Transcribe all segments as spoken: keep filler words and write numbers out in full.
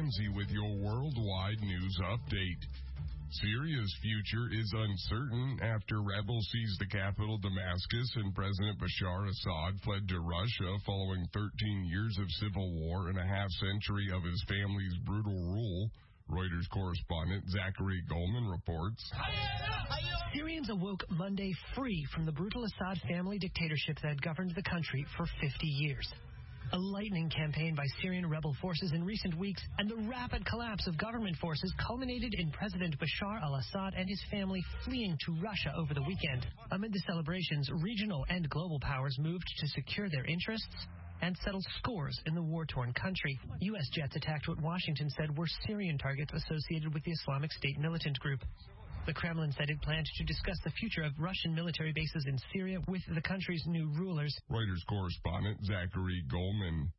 Ramsey with your worldwide news update. Syria's future is uncertain after rebels seized the capital Damascus and President Bashar Assad fled to Russia following thirteen years of civil war and a half century of his family's brutal rule. Reuters correspondent Zachary Goldman reports. Syrians awoke Monday free from the brutal Assad family dictatorship that had governed the country for fifty years. A lightning campaign by Syrian rebel forces in recent weeks and the rapid collapse of government forces culminated in President Bashar al-Assad and his family fleeing to Russia over the weekend. Amid the celebrations, regional and global powers moved to secure their interests and settle scores in the war-torn country. U S jets attacked what Washington said were Syrian targets associated with the Islamic State militant group. The Kremlin said it planned to discuss the future of Russian military bases in Syria with the country's new rulers. Reuters correspondent Zachary Goldman.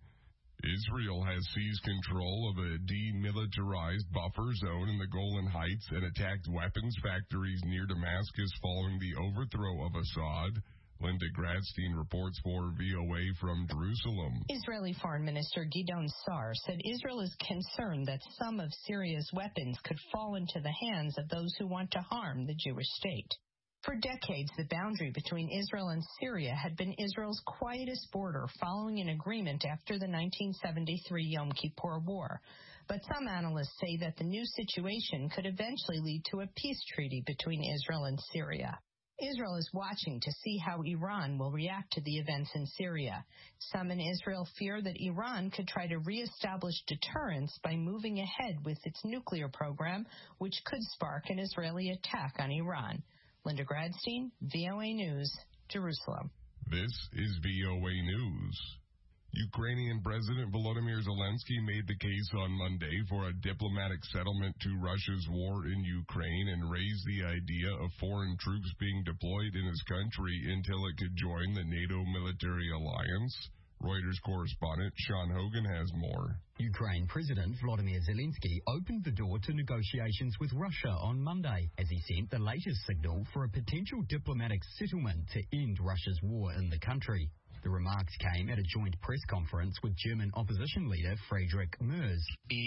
Israel has seized control of a demilitarized buffer zone in the Golan Heights and attacked weapons factories near Damascus following the overthrow of Assad. Linda Gradstein reports for V O A from Jerusalem. Israeli Foreign Minister Gideon Sa'ar said Israel is concerned that some of Syria's weapons could fall into the hands of those who want to harm the Jewish state. For decades, the boundary between Israel and Syria had been Israel's quietest border following an agreement after the nineteen seventy-three Yom Kippur War. But some analysts say that the new situation could eventually lead to a peace treaty between Israel and Syria. Israel is watching to see how Iran will react to the events in Syria. Some in Israel fear that Iran could try to reestablish deterrence by moving ahead with its nuclear program, which could spark an Israeli attack on Iran. Linda Gradstein, V O A News, Jerusalem. This is V O A News. Ukrainian President Volodymyr Zelensky made the case on Monday for a diplomatic settlement to Russia's war in Ukraine and raised the idea of foreign troops being deployed in his country until it could join the NATO military alliance. Reuters correspondent Sean Hogan has more. Ukraine President Volodymyr Zelensky opened the door to negotiations with Russia on Monday as he sent the latest signal for a potential diplomatic settlement to end Russia's war in the country. The remarks came at a joint press conference with German opposition leader Friedrich Merz.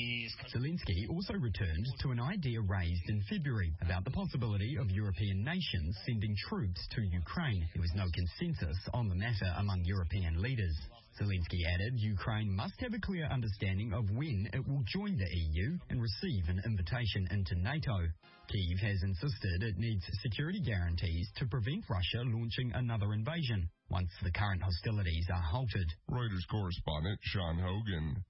Zelensky also returned to an idea raised in February about the possibility of European nations sending troops to Ukraine. There was no consensus on the matter among European leaders. Zelensky added Ukraine must have a clear understanding of when it will join the E U and receive an invitation into NATO. Kyiv has insisted it needs security guarantees to prevent Russia launching another invasion once the current hostilities are halted. Reuters correspondent Sean Hogan.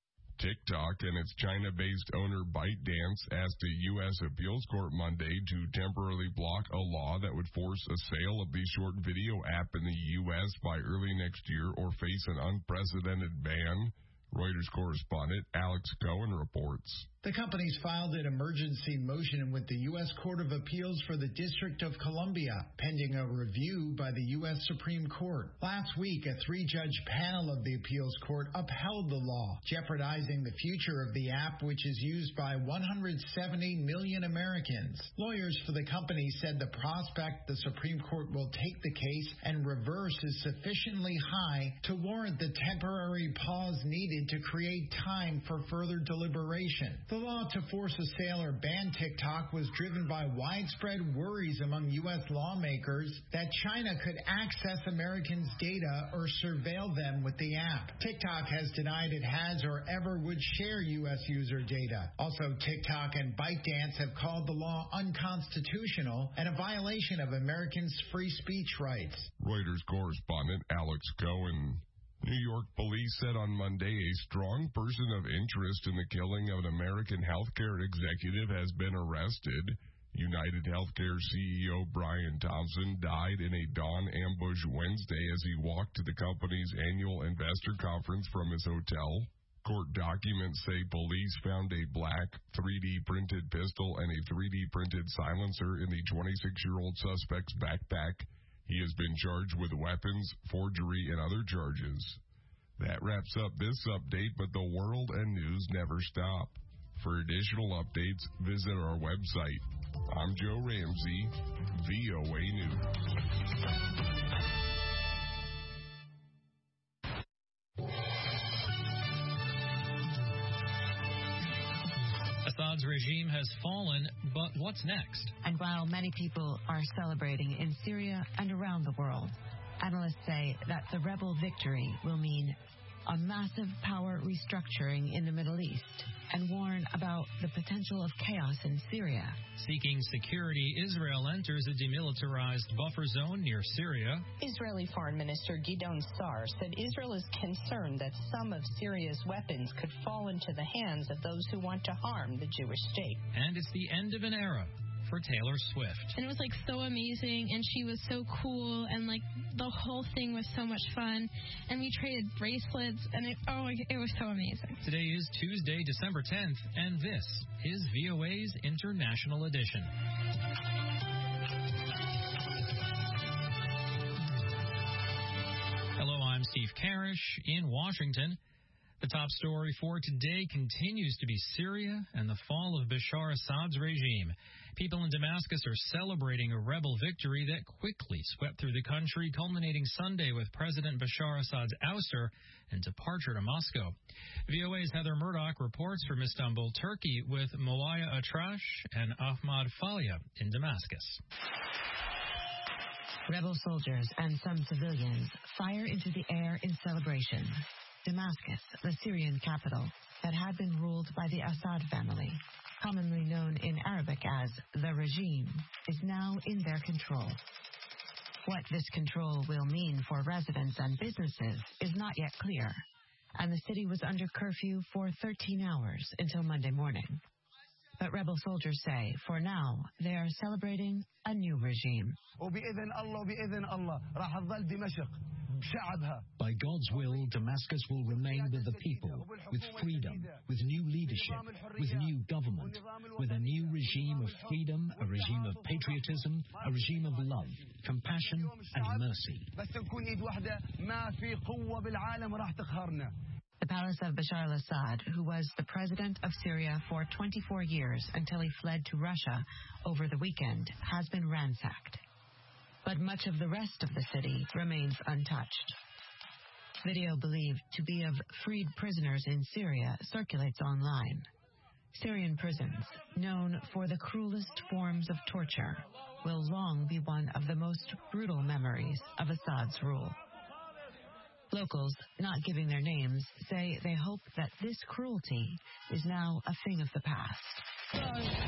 TikTok and its China-based owner ByteDance asked a U S appeals court Monday to temporarily block a law that would force a sale of the short video app in the U S by early next year or face an unprecedented ban. Reuters correspondent Alex Cohen reports. The companies filed an emergency motion with the U S Court of Appeals for the District of Columbia, pending a review by the U S Supreme Court. Last week, a three-judge panel of the appeals court upheld the law, jeopardizing the future of the app, which is used by one hundred seventy million Americans. Lawyers for the company said the prospect the Supreme Court will take the case and reverse is sufficiently high to warrant the temporary pause needed to create time for further deliberation. The law to force a sale or ban TikTok was driven by widespread worries among U S lawmakers that China could access Americans' data or surveil them with the app. TikTok has denied it has or ever would share U S user data. Also, TikTok and ByteDance have called the law unconstitutional and a violation of Americans' free speech rights. Reuters correspondent Alex Cohen. New York police said on Monday a strong person of interest in the killing of an American healthcare executive has been arrested. United Healthcare C E O Brian Thompson died in a dawn ambush Wednesday as he walked to the company's annual investor conference from his hotel. Court documents say police found a black three D printed pistol and a three D printed silencer in the twenty-six-year-old suspect's backpack. He has been charged with weapons, forgery, and other charges. That wraps up this update, but the world and news never stop. For additional updates, visit our website. I'm Joe Ramsey, V O A News. Assad's regime has fallen, but what's next? And while many people are celebrating in Syria and around the world, analysts say that the rebel victory will mean a massive power restructuring in the Middle East and warn about the potential of chaos in Syria. Seeking security, Israel enters a demilitarized buffer zone near Syria. Israeli Foreign Minister Gideon Sa'ar said Israel is concerned that some of Syria's weapons could fall into the hands of those who want to harm the Jewish state. And it's the end of an era for Taylor Swift. And it was like so amazing, and she was so cool, and like the whole thing was so much fun, and we traded bracelets, and it oh it was so amazing. Today is Tuesday, December tenth, and this is V O A's International Edition. Hello, I'm Steve Karish in Washington. The top story for today continues to be Syria and the fall of Bashar Assad's regime. People in Damascus are celebrating a rebel victory that quickly swept through the country, culminating Sunday with President Bashar Assad's ouster and departure to Moscow. V O A's Heather Murdoch reports from Istanbul, Turkey, with Moaya Atrash and Ahmad Falia in Damascus. Rebel soldiers and some civilians fire into the air in celebration. Damascus, the Syrian capital, that had been ruled by the Assad family, commonly known in Arabic as the regime, is now in their control. What this control will mean for residents and businesses is not yet clear, and the city was under curfew for thirteen hours until Monday morning. But rebel soldiers say, for now, they are celebrating a new regime. By God's will, Damascus will remain with the people, with freedom, with new leadership, with new government, with a new regime of freedom, a regime of patriotism, a regime of love, compassion, and mercy. The palace of Bashar al-Assad, who was the president of Syria for twenty-four years until he fled to Russia over the weekend, has been ransacked. But much of the rest of the city remains untouched. Video believed to be of freed prisoners in Syria circulates online. Syrian prisons, known for the cruelest forms of torture, will long be one of the most brutal memories of Assad's rule. Locals, not giving their names, say they hope that this cruelty is now a thing of the past.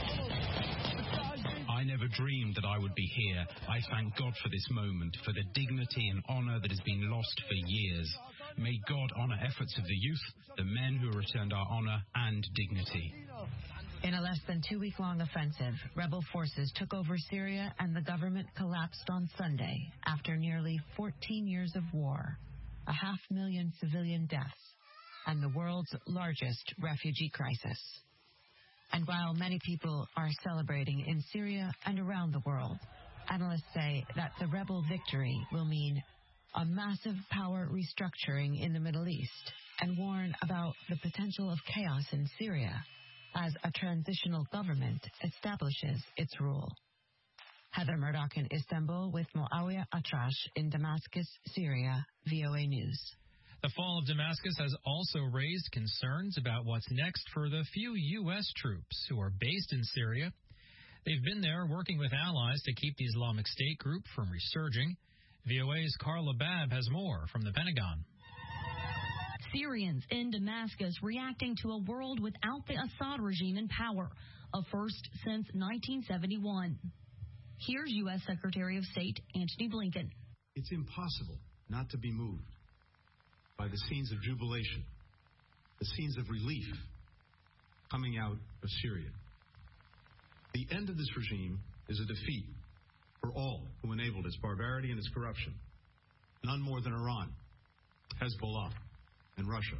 I never dreamed that I would be here. I thank God for this moment, for the dignity and honor that has been lost for years. May God honor efforts of the youth, the men who returned our honor and dignity. In a less than two-week-long offensive, rebel forces took over Syria and the government collapsed on Sunday after nearly fourteen years of war, a half million civilian deaths, and the world's largest refugee crisis. And while many people are celebrating in Syria and around the world, analysts say that the rebel victory will mean a massive power restructuring in the Middle East and warn about the potential of chaos in Syria as a transitional government establishes its rule. Heather Murdoch in Istanbul with Moawia Atrash in Damascus, Syria, V O A News. The fall of Damascus has also raised concerns about what's next for the few U S troops who are based in Syria. They've been there working with allies to keep the Islamic State group from resurging. V O A's Carla Babb has more from the Pentagon. Syrians in Damascus reacting to a world without the Assad regime in power, a first since nineteen seventy-one. Here's U S Secretary of State Antony Blinken. It's impossible not to be moved by the scenes of jubilation, the scenes of relief coming out of Syria. The end of this regime is a defeat for all who enabled its barbarity and its corruption, none more than Iran, Hezbollah, and Russia.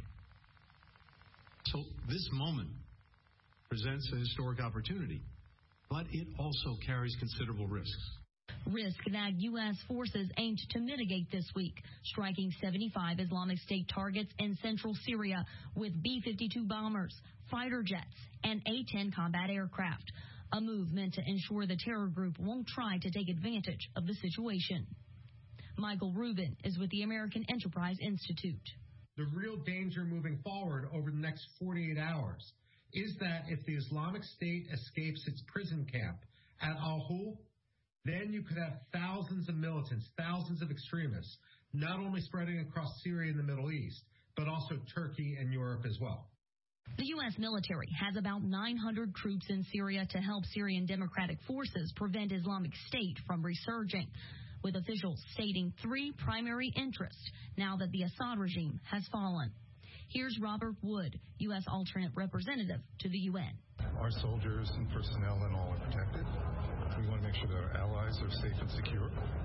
So this moment presents a historic opportunity, but it also carries considerable risks. Risk that U S forces aimed to mitigate this week, striking seventy-five Islamic State targets in central Syria with B fifty-two bombers, fighter jets, and A ten combat aircraft. A move meant to ensure the terror group won't try to take advantage of the situation. Michael Rubin is with the American Enterprise Institute. The real danger moving forward over the next forty-eight hours is that if the Islamic State escapes its prison camp at Al-Hol, then you could have thousands of militants, thousands of extremists, not only spreading across Syria and the Middle East, but also Turkey and Europe as well. The U S military has about nine hundred troops in Syria to help Syrian Democratic Forces prevent Islamic State from resurging, with officials stating three primary interests now that the Assad regime has fallen. Here's Robert Wood, U S alternate representative to the U N. Our soldiers and personnel and all are protected. We want to make sure that our allies are safe and secure.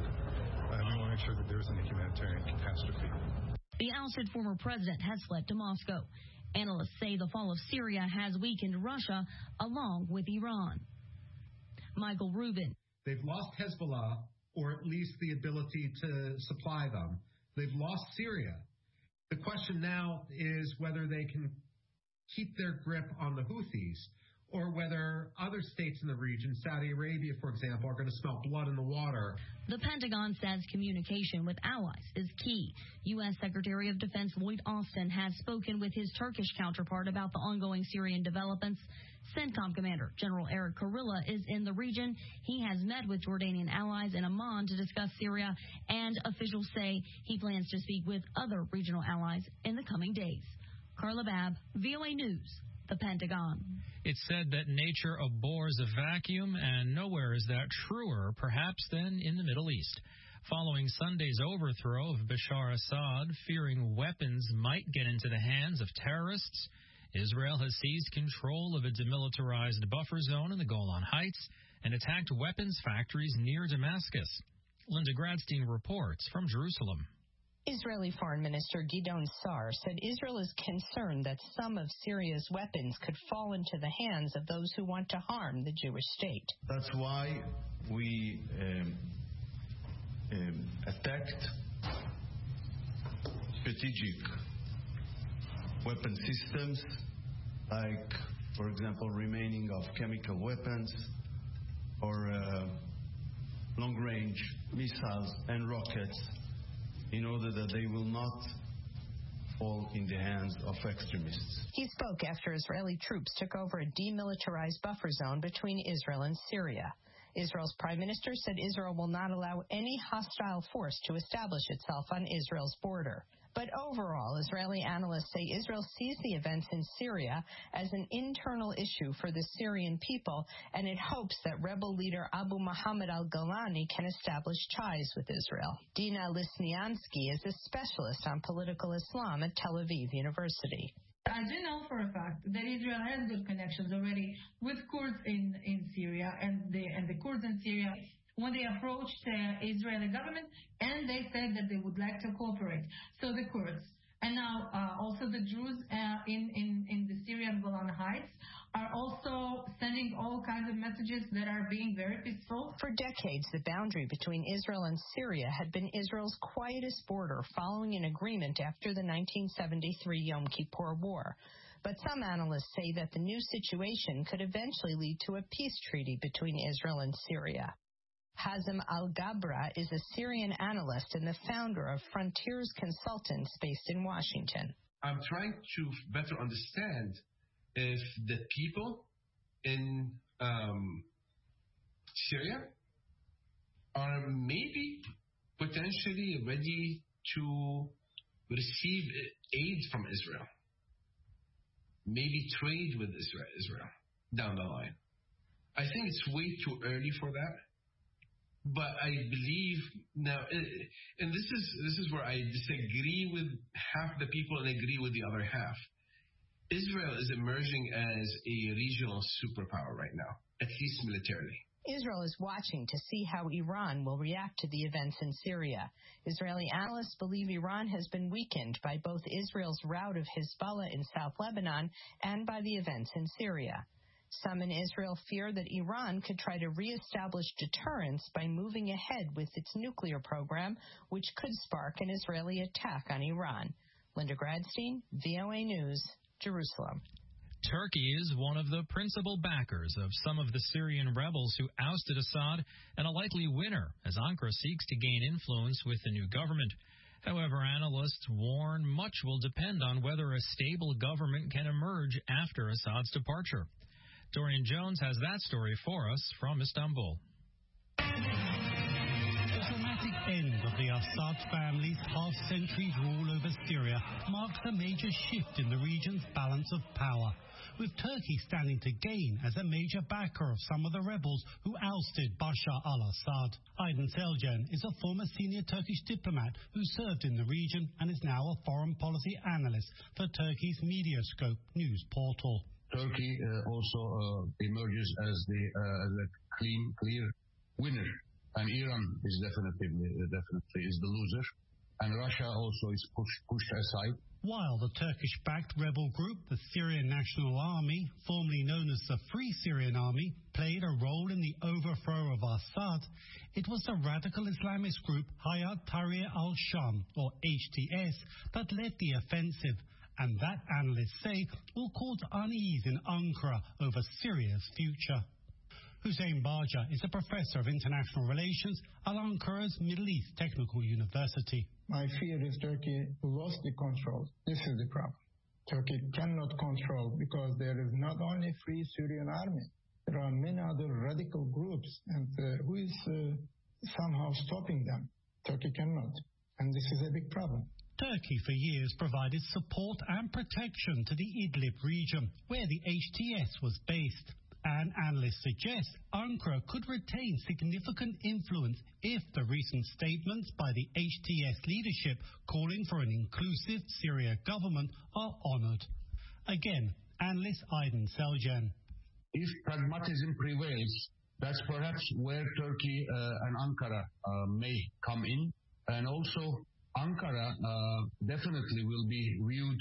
And we want to make sure that there isn't a humanitarian catastrophe. The ousted former president has fled to Moscow. Analysts say the fall of Syria has weakened Russia along with Iran. Michael Rubin. They've lost Hezbollah, or at least the ability to supply them. They've lost Syria. The question now is whether they can keep their grip on the Houthis, or whether other states in the region, Saudi Arabia, for example, are going to smell blood in the water. The Pentagon says communication with allies is key. U S Secretary of Defense Lloyd Austin has spoken with his Turkish counterpart about the ongoing Syrian developments. CENTCOM Commander General Eric Kurilla is in the region. He has met with Jordanian allies in Amman to discuss Syria, and officials say he plans to speak with other regional allies in the coming days. Carla Babb, V O A News, the Pentagon. It's said that nature abhors a vacuum, and nowhere is that truer, perhaps, than in the Middle East. Following Sunday's overthrow of Bashar Assad, fearing weapons might get into the hands of terrorists, Israel has seized control of a demilitarized buffer zone in the Golan Heights and attacked weapons factories near Damascus. Linda Gradstein reports from Jerusalem. Israeli Foreign Minister Gideon Sa'ar said Israel is concerned that some of Syria's weapons could fall into the hands of those who want to harm the Jewish state. That's why we um, um, attacked strategic weapon systems, like, for example, remaining of chemical weapons or uh, long-range missiles and rockets, in order that they will not fall in the hands of extremists. He spoke after Israeli troops took over a demilitarized buffer zone between Israel and Syria. Israel's prime minister said Israel will not allow any hostile force to establish itself on Israel's border. But overall, Israeli analysts say Israel sees the events in Syria as an internal issue for the Syrian people, and it hopes that rebel leader Abu Muhammad al-Golani can establish ties with Israel. Dina Lisniansky is a specialist on political Islam at Tel Aviv University. I do know for a fact that Israel has good connections already with Kurds in, in Syria, and the, and the Kurds in Syria, when they approached the Israeli government, and they said that they would like to cooperate. So the Kurds, and now uh, also the Druze uh, in, in, in the Syrian Golan Heights, are also sending all kinds of messages that are being very peaceful. For decades, the boundary between Israel and Syria had been Israel's quietest border following an agreement after the nineteen seventy-three Yom Kippur War. But some analysts say that the new situation could eventually lead to a peace treaty between Israel and Syria. Hazem Al-Gabra is a Syrian analyst and the founder of Frontiers Consultants based in Washington. I'm trying to better understand if the people in um, Syria are maybe potentially ready to receive aid from Israel, maybe trade with Israel, Israel down the line. I think it's way too early for that. But I believe now, and this is this is where I disagree with half the people and agree with the other half. Israel is emerging as a regional superpower right now, at least militarily. Israel is watching to see how Iran will react to the events in Syria. Israeli analysts believe Iran has been weakened by both Israel's rout of Hezbollah in South Lebanon and by the events in Syria. Some in Israel fear that Iran could try to reestablish deterrence by moving ahead with its nuclear program, which could spark an Israeli attack on Iran. Linda Gradstein, V O A News, Jerusalem. Turkey is one of the principal backers of some of the Syrian rebels who ousted Assad, and a likely winner as Ankara seeks to gain influence with the new government. However, analysts warn much will depend on whether a stable government can emerge after Assad's departure. Dorian Jones has that story for us from Istanbul. The dramatic end of the Assad family's half-century rule over Syria marks a major shift in the region's balance of power, with Turkey standing to gain as a major backer of some of the rebels who ousted Bashar al-Assad. Aydin Selcan is a former senior Turkish diplomat who served in the region and is now a foreign policy analyst for Turkey's Mediascope news portal. Turkey uh, also uh, emerges as the uh, as a clean, clear winner, and Iran is definitely uh, definitely is the loser, and Russia also is pushed pushed aside. While the Turkish-backed rebel group, the Syrian National Army, formerly known as the Free Syrian Army, played a role in the overthrow of Assad, it was the radical Islamist group Hayat Tahrir al-Sham, or H T S, that led the offensive, and that analysts say will cause unease in Ankara over Syria's future. Hussein Baja is a professor of international relations at Ankara's Middle East Technical University. My fear is Turkey lost the control. This is the problem. Turkey cannot control because there is not only Free Syrian Army. There are many other radical groups, and uh, who is uh, somehow stopping them? Turkey cannot, and this is a big problem. Turkey for years provided support and protection to the Idlib region, where the H T S was based. And analysts suggest Ankara could retain significant influence if the recent statements by the H T S leadership calling for an inclusive Syria government are honored. Again, analyst Aydin Selcan. If pragmatism prevails, that's perhaps where Turkey uh, and Ankara uh, may come in. And also, Ankara uh, definitely will be viewed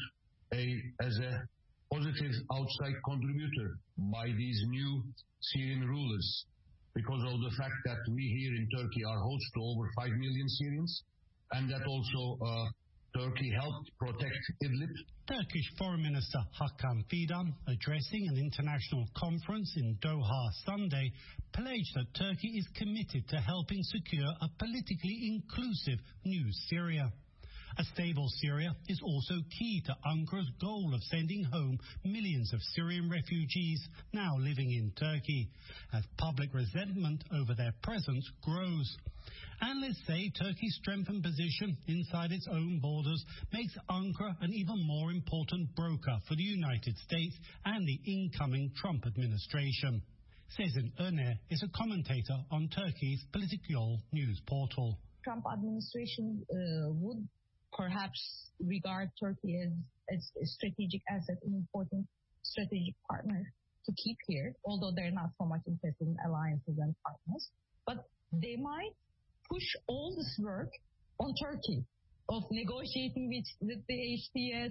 a, as a positive outside contributor by these new Syrian rulers because of the fact that we here in Turkey are host to over five million Syrians, and that also uh, Turkey helped protect Idlib. Turkish Foreign Minister Hakan Fidan, addressing an international conference in Doha Sunday, pledged that Turkey is committed to helping secure a politically inclusive new Syria. A stable Syria is also key to Ankara's goal of sending home millions of Syrian refugees now living in Turkey, as public resentment over their presence grows. Analysts say Turkey's strengthened position inside its own borders makes Ankara an even more important broker for the United States and the incoming Trump administration. Sezin Öner is a commentator on Turkey's Political news portal. Trump administration uh, would perhaps regard Turkey as, as a strategic asset, an important strategic partner to keep here, although they're not so much interested in alliances and partners. But they might push all this work on Turkey of negotiating with, with the H T S.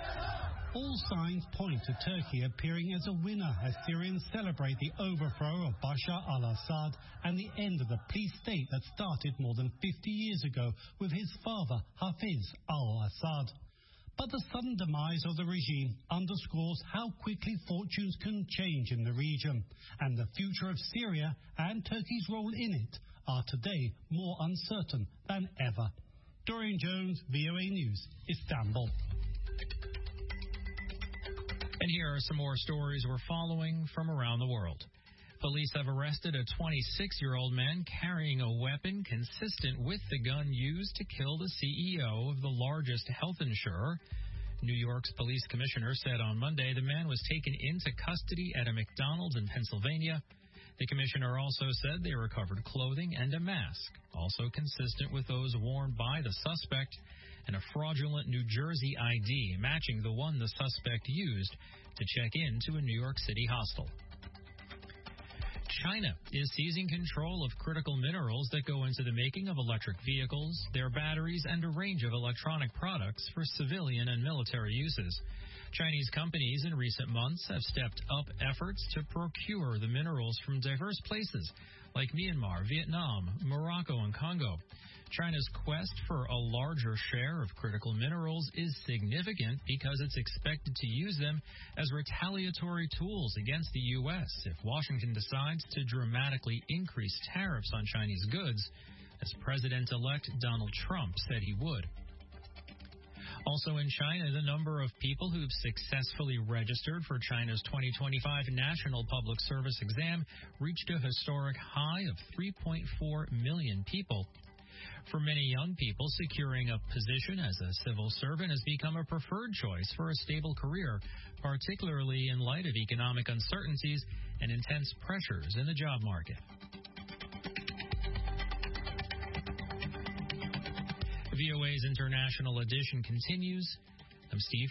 All signs point to Turkey appearing as a winner as Syrians celebrate the overthrow of Bashar al-Assad and the end of the police state that started more than fifty years ago with his father, Hafiz al-Assad. But the sudden demise of the regime underscores how quickly fortunes can change in the region, and the future of Syria and Turkey's role in it are today more uncertain than ever. Dorian Jones, V O A News, Istanbul. And here are some more stories we're following from around the world. Police have arrested a twenty-six-year-old man carrying a weapon consistent with the gun used to kill the C E O of the largest health insurer. New York's police commissioner said on Monday the man was taken into custody at a McDonald's in Pennsylvania. The commissioner also said they recovered clothing and a mask, also consistent with those worn by the suspect, and a fraudulent New Jersey I D matching the one the suspect used to check into a New York City hostel. China is seizing control of critical minerals that go into the making of electric vehicles, their batteries, and a range of electronic products for civilian and military uses. Chinese companies in recent months have stepped up efforts to procure the minerals from diverse places like Myanmar, Vietnam, Morocco, and Congo. China's quest for a larger share of critical minerals is significant because it's expected to use them as retaliatory tools against the U S if Washington decides to dramatically increase tariffs on Chinese goods, as President-elect Donald Trump said he would. Also in China, the number of people who've successfully registered for China's twenty twenty-five National Public Service exam reached a historic high of three point four million people. For many young people, securing a position as a civil servant has become a preferred choice for a stable career, particularly in light of economic uncertainties and intense pressures in the job market. V O A's International Edition continues. I'm Steve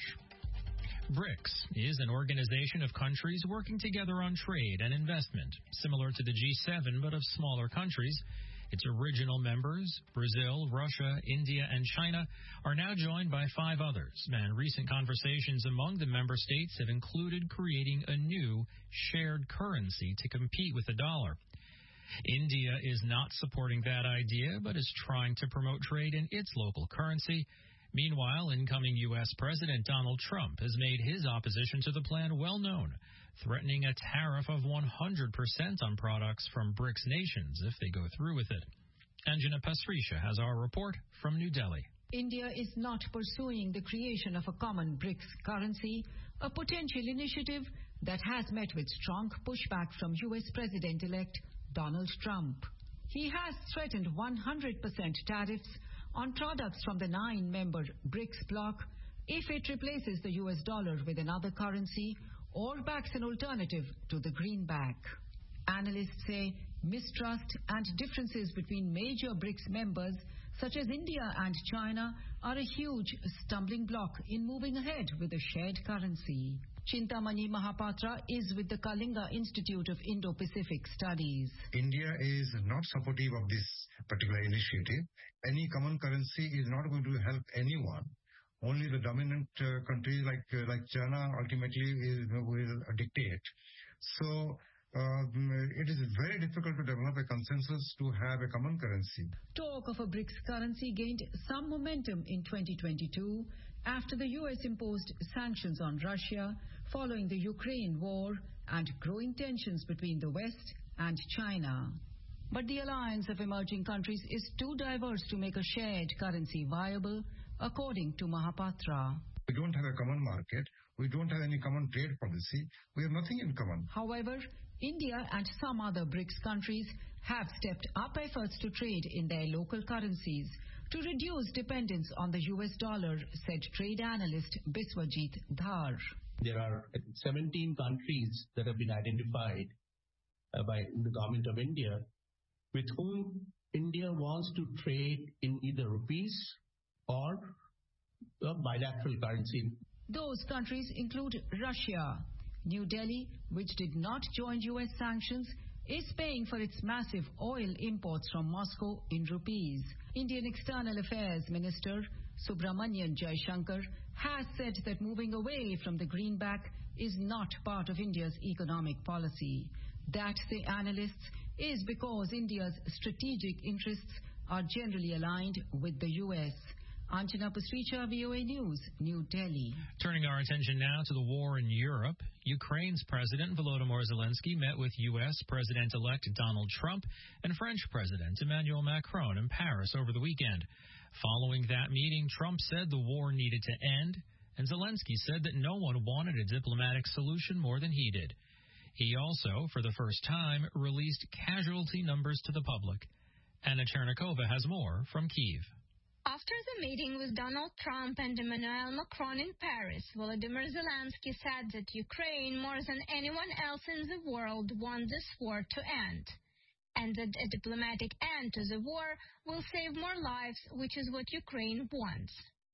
Karish. BRICS is an organization of countries working together on trade and investment, similar to the G seven but of smaller countries. Its original members, Brazil, Russia, India, and China, are now joined by five others, and recent conversations among the member states have included creating a new shared currency to compete with the dollar. India is not supporting that idea, but is trying to promote trade in its local currency. Meanwhile, incoming U S President Donald Trump has made his opposition to the plan well known, threatening a tariff of one hundred percent on products from BRICS nations if they go through with it. Anjana Pasricha has our report from New Delhi. India is not pursuing the creation of a common BRICS currency, a potential initiative that has met with strong pushback from U S President-elect Donald Trump. He has threatened one hundred percent tariffs on products from the nine-member BRICS bloc if it replaces the U S dollar with another currency or backs an alternative to the greenback. Analysts say mistrust and differences between major BRICS members such as India and China are a huge stumbling block in moving ahead with a shared currency. Chintamani Mahapatra is with the Kalinga Institute of Indo-Pacific Studies. India is not supportive of this particular initiative. Any common currency is not going to help anyone. Only the dominant uh, countries like uh, like China ultimately is, will dictate. So um, it is very difficult to develop a consensus to have a common currency. Talk of a BRICS currency gained some momentum in twenty twenty-two after the U S imposed sanctions on Russia following the Ukraine war and growing tensions between the West and China. But the alliance of emerging countries is too diverse to make a shared currency viable, according to Mahapatra. We don't have a common market. We don't have any common trade policy. We have nothing in common. However, India and some other BRICS countries have stepped up efforts to trade in their local currencies to reduce dependence on the U S dollar, said trade analyst Biswajit Dhar. There are seventeen countries that have been identified uh, by the government of India with whom India wants to trade in either rupees or a bilateral currency. Those countries include Russia. New Delhi, which did not join U S sanctions, is paying for its massive oil imports from Moscow in rupees. Indian External Affairs Minister Subramanian Jaishankar has said that moving away from the greenback is not part of India's economic policy. That, say analysts, is because India's strategic interests are generally aligned with the U S. Anjana Pasricha, V O A News, New Delhi. Turning our attention now to the war in Europe, Ukraine's President Volodymyr Zelensky met with U S President-elect Donald Trump and French President Emmanuel Macron in Paris over the weekend. Following that meeting, Trump said the war needed to end, and Zelensky said that no one wanted a diplomatic solution more than he did. He also, for the first time, released casualty numbers to the public. Anna Chernikova has more from Kyiv. After the meeting with Donald Trump and Emmanuel Macron in Paris, Volodymyr Zelensky said that Ukraine, more than anyone else in the world, wants this war to end, and that a diplomatic end to the war will save more lives, which is what Ukraine wants.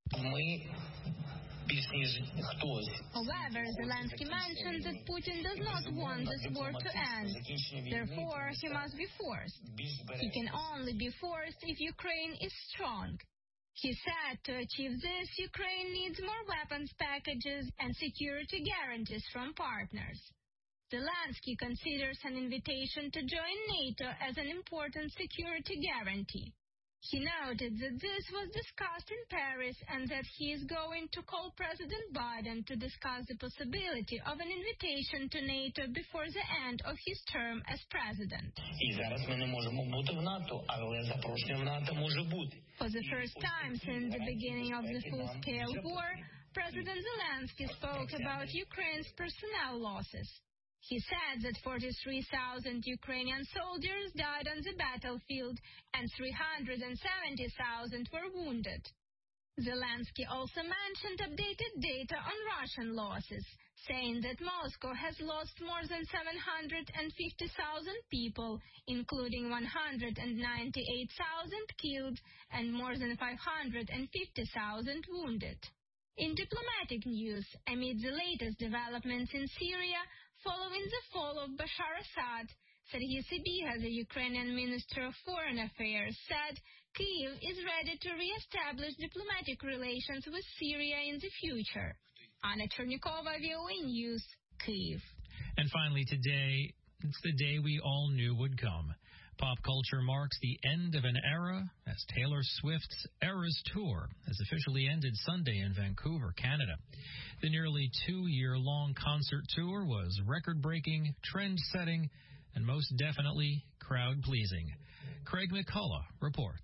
However, Zelensky mentioned that Putin does not want this war to end. Therefore, he must be forced. He can only be forced if Ukraine is strong. He said to achieve this, Ukraine needs more weapons packages and security guarantees from partners. Zelensky considers an invitation to join NATO as an important security guarantee. He noted that this was discussed in Paris and that he is going to call President Biden to discuss the possibility of an invitation to NATO before the end of his term as president. For the first time since the beginning of the full-scale war, President Zelensky spoke about Ukraine's personnel losses. He said that forty-three thousand Ukrainian soldiers died on the battlefield and three hundred seventy thousand were wounded. Zelensky also mentioned updated data on Russian losses, saying that Moscow has lost more than seven hundred fifty thousand people, including one hundred ninety-eight thousand killed and more than five hundred fifty thousand wounded. In diplomatic news, amid the latest developments in Syria, following the fall of Bashar Assad, Serhiy Sybiha, the Ukrainian Minister of Foreign Affairs, said Kyiv is ready to re-establish diplomatic relations with Syria in the future. Anna Chernikova, V O A News, Kyiv. And finally today, it's the day we all knew would come. Pop culture marks the end of an era as Taylor Swift's Eras Tour has officially ended Sunday in Vancouver, Canada. The nearly two-year-long concert tour was record-breaking, trend-setting, and most definitely crowd-pleasing. Craig McCullough reports.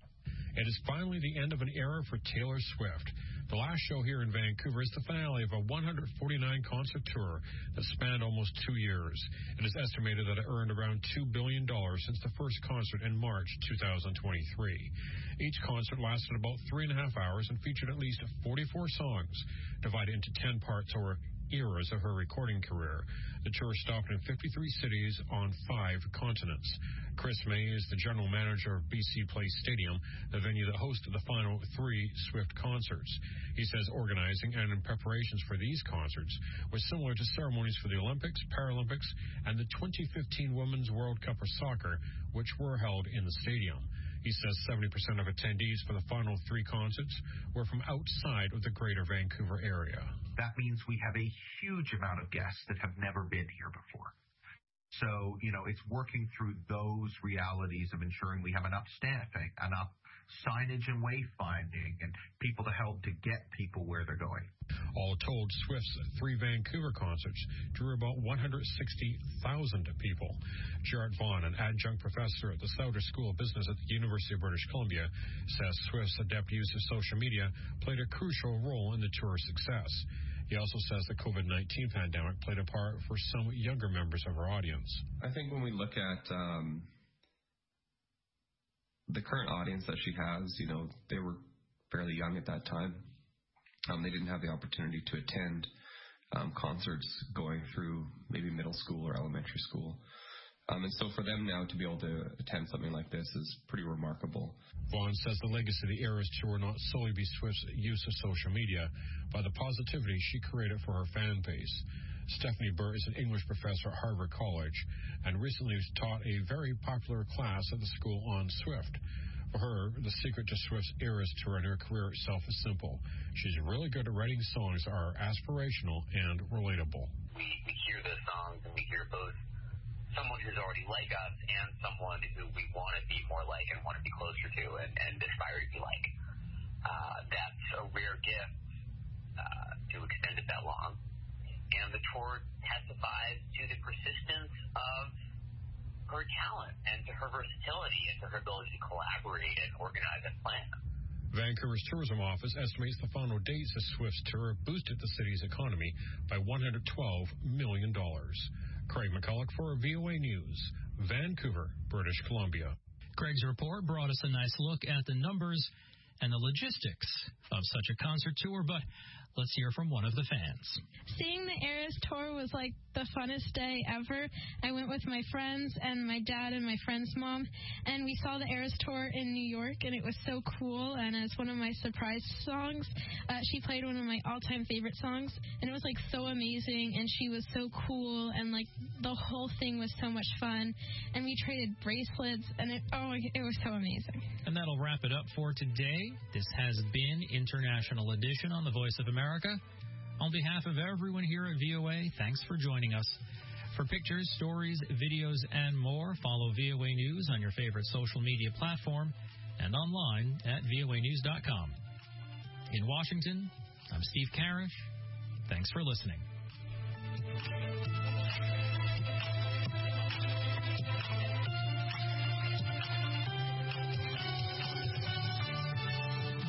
It is finally the end of an era for Taylor Swift. The last show here in Vancouver is the finale of a one hundred forty-nine concert tour that spanned almost two years. It is estimated that it earned around two billion dollars since the first concert in March two thousand twenty-three. Each concert lasted about three and a half hours and featured at least forty-four songs, divided into ten parts or eras of her recording career. The tour stopped in fifty-three cities on five continents. Chris May is the general manager of B C Place Stadium, the venue that hosted the final three Swift concerts. He says organizing and in preparations for these concerts was similar to ceremonies for the Olympics, Paralympics, and the twenty fifteen Women's World Cup of Soccer, which were held in the stadium. He says seventy percent of attendees for the final three concerts were from outside of the greater Vancouver area. That means we have a huge amount of guests that have never been here before. So, you know, it's working through those realities of ensuring we have enough staffing, enough signage and wayfinding, and people to help to get people where they're going. All told, Swift's three Vancouver concerts drew about one hundred sixty thousand people. Jarrett Vaughn, an adjunct professor at the Sauder School of Business at the University of British Columbia, says Swift's adept use of social media played a crucial role in the tour's success. He also says the COVID nineteen pandemic played a part for some younger members of our audience. I think when we look at um, the current audience that she has, you know, they were fairly young at that time. Um, they didn't have the opportunity to attend um, concerts going through maybe middle school or elementary school. Um, and so for them now to be able to attend something like this is pretty remarkable. Vaughn says the legacy of the Eras Tour will not solely be Swift's use of social media, but the positivity she created for her fan base. Stephanie Burr is an English professor at Harvard College and recently taught a very popular class at the school on Swift. For her, the secret to Swift's Eras Tour and her career itself is simple. She's really good at writing songs that are aspirational and relatable. We, we hear the songs and we hear both someone who's already like us and someone who we want to be more like and want to be closer to and, and aspire to be like. Uh, that's a rare gift uh, to extend it that long. And the tour testifies to the persistence of her talent and to her versatility and to her ability to collaborate and organize and plan. Vancouver's tourism office estimates the final dates of Swift's tour boosted the city's economy by one hundred twelve million dollars. Craig McCullough for V O A News, Vancouver, British Columbia. Craig's report brought us a nice look at the numbers and the logistics of such a concert tour, but let's hear from one of the fans. Seeing the Eras Tour was like the funnest day ever. I went with my friends and my dad and my friend's mom, and we saw the Eras Tour in New York, and it was so cool. And as one of my surprise songs, uh, she played one of my all-time favorite songs, and it was like so amazing, and she was so cool, and like the whole thing was so much fun. And we traded bracelets, and it, oh, it was so amazing. And that'll wrap it up for today. This has been International Edition on the Voice of America. On behalf of everyone here at V O A, thanks for joining us. For pictures, stories, videos, and more, follow V O A News on your favorite social media platform and online at V O A news dot com. In Washington, I'm Steve Karish. Thanks for listening.